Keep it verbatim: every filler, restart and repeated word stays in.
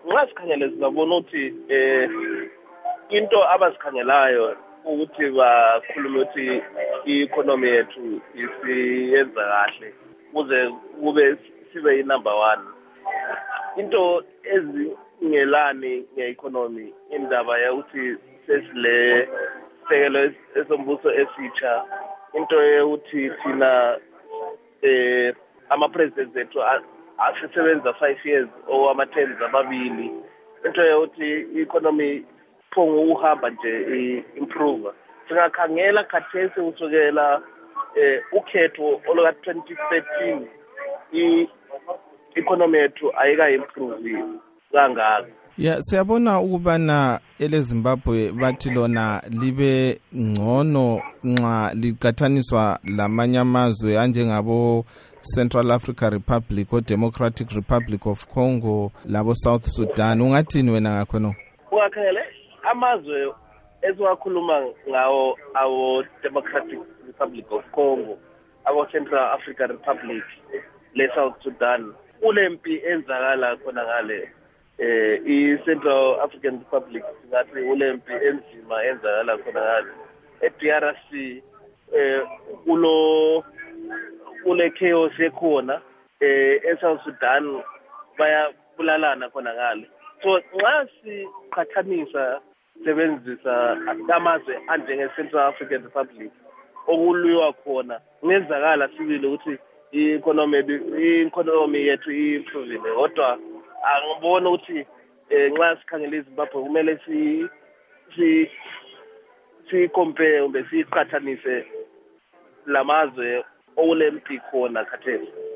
nxa sikhangele sizabona ukuthi eh into abazikhangelayo ukuthi bakhulume ukuthi i-economy yethu isiyenza kahle kuze kube sibe yi-number one. Into ezingelani nge-economy indaba yokuthi sesile sekelo esombuso esitsha, into yokuthi thina eh ama-presidents ethu asesebenza five years or ama-terms amabili, into yokuthi i-economy phongo uhamba nje improve. Singakhangela khathesi usukela eh ukhetho oloka twenty thirteen i-economy yethu ayika improve kangaka. Yeah, siyabona ukubana eleZimbabwe bathi lona libe ngcono nxa liqathaniswa lamanye amazwe anjengabo Central Africa Republic o Democratic Republic of Congo labo South Sudan. Ungathini wena ngakho no? Ungakhangele amazwe esiwakhuluma ngawo awo Democratic Republic of Congo, abo Central Africa Republic le South Sudan, kulempi enzakala khona ngale eh i-Central African Republic ngathi ulempi enzima enzakala khona ngale e-D R C eh kulo kule chaos ekhona eh e-South Sudan bayabulalana khona ngale. So nxa siqhathanisa sebenzisa amazwe anjenge-Central African Republic okulwiwa khona ngenzakala sibili ukuthi i-economy i-economy yethu i-improvile, kodwa angibona ukuthi nxa sikhangela iZimbabwe kumele si si si compare ube siqhathanise lamazwe okulempi khona khathesi.